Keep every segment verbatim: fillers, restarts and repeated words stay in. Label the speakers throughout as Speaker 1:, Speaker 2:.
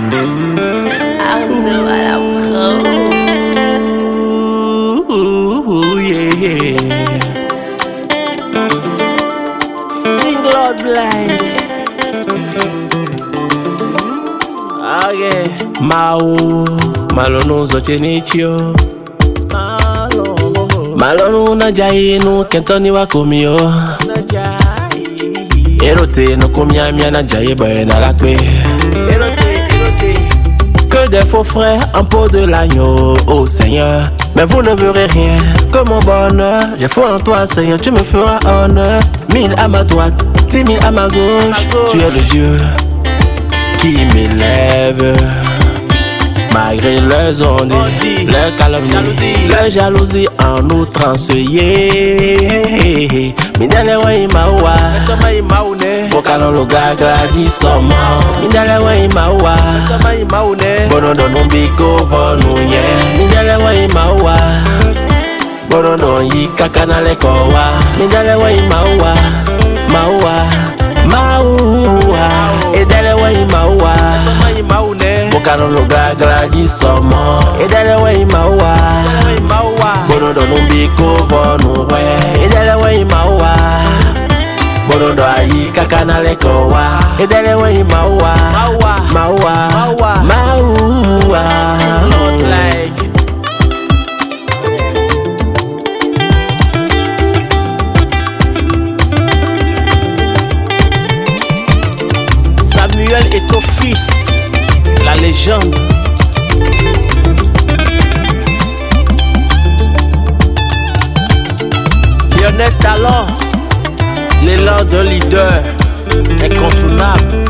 Speaker 1: Arnaud à la prod.
Speaker 2: Ooh, yeah, yeah. King Lord Blind. Ah, yeah. Mao, malonu zochenichio. Malonu na jai no kentoni wa komio. Erote no komia mia na jai boy na lakbe. Erote, erote. Que des faux frères en peau de l'agneau, oh Seigneur. Mais vous ne verrez rien que mon bonheur. J'ai foi en toi, Seigneur, tu me feras honneur. Mille à ma droite, dix mille à ma gauche. Tu es le Dieu qui m'élève. Malgré leurs ondes, leurs calomnies, leurs jalousies en outrance. Mindale wa imawa, Bokano lo gagladi soma. Mindale wa imawa, Bonodo numbiko vonunye. Mindale wa imawa, Bonodo yi kakana kowa. Mindale wa imawa, mawa, mawa. Edale wa imawa, Bokano lo gagladi soma. Edale wa imawa, Bonodo numbiko vonunye. Edale wa imawa, Bonodo ayi kakana lekowa. Edele we mawa, mawa, mawa, mawa. Not like Samuel est ton fils, la légende. Lionel Talon, l'élan de leader incontournable.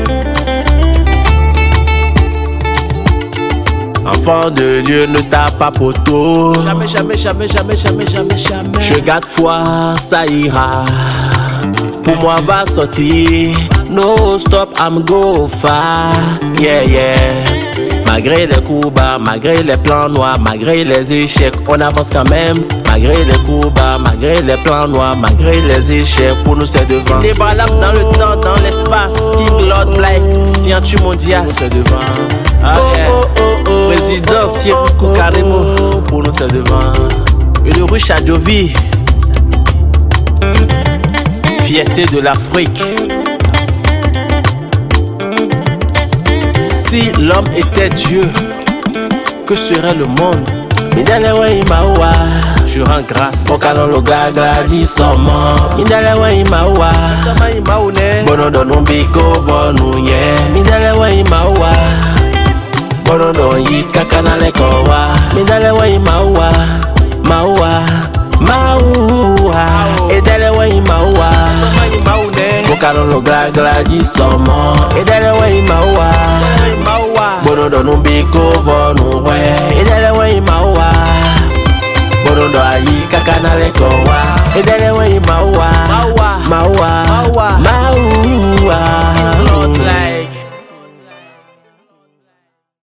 Speaker 2: Enfant de Dieu, ne tape pas poteau. Jamais, jamais, jamais, jamais, jamais, jamais, jamais. Je garde foi, ça ira. Pour moi, va sortir. No stop, I'm go far. Yeah, yeah. Malgré les coups bas, malgré les plans noirs, malgré les échecs, on avance quand même. Malgré les coups bas, malgré les plans noirs, malgré les échecs, pour nous c'est devant. Les balades dans le temps, dans l'espace. King Lord Black, scientu mondial, pour nous c'est devant. Ah, yeah. Oh, oh, oh, oh, président Cyril Koukaremo, pour nous c'est devant. Et le rue Chadjovi, fierté de l'Afrique. Si l'homme était Dieu, que serait le monde? Je rends grâce. Bokano lo gagladi soma. Mindale wa imawa. Bonodo numbiko vonunye. Mindale wa imawa. Bonodo yi kakana lekowa. Mindale wa imawa. Mawa, mawa. Edele wa imawa. Bokano lo gagladi soma. Edele wa imawa. Bonodo numbiko vonunye. Edele wa imawa. Bonodo ayi kakana lekowa. Edele wa imawa.